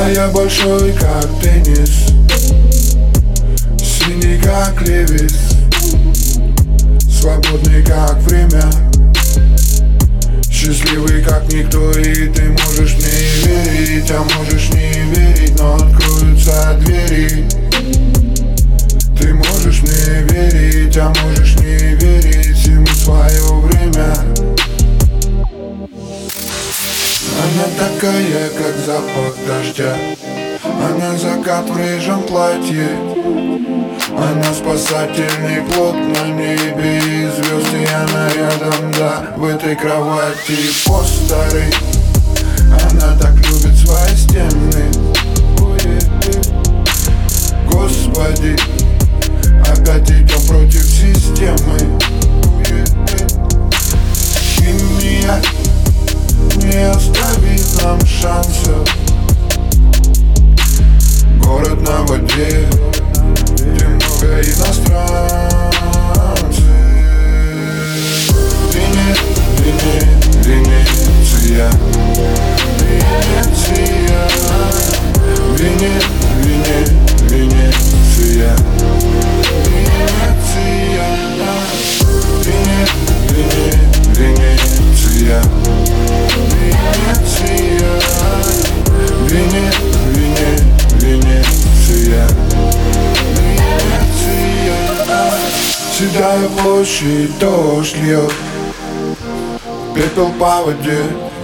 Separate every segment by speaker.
Speaker 1: А я большой, как теннис, синий, как Левис, свободный, как время, счастливый, как никто. И ты можешь мне верить, а можешь не верить, но откроются двери. Ты можешь мне верить, а можешь не верить, всему свое время. Она такая, как запах дождя, она закат в рыжем платье, она спасательный плот на небе и звезд, и она рядом, да, в этой кровати. Постары, она так любит свои стены. Господи, опять идем против системы. Химия не оставит нам шансов. Город на воде, где много иностранцев. Венеция, Венеция, Венеция, Венеция, Венеция, Венеция. Седая площадь, дождь льет, пепел по воде.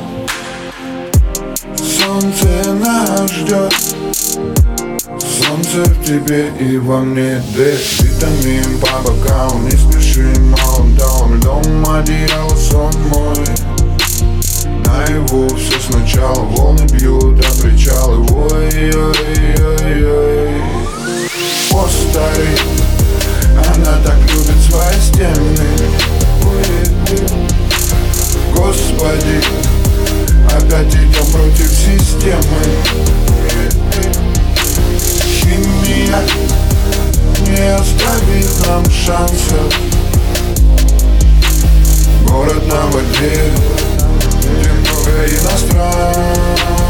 Speaker 1: Солнце нас ждет, солнце в тебе и во мне. D-витамин по бокам, не спешим, молодом льдом одеяло, сон мой. Наяву все сначала, волны бьют до причала. Ой-ой-ой-ой. Постары, она так любит свои стены. Господи, опять идем против системы. Химия не оставит нам шансов. Город на воде, где много иностранцев.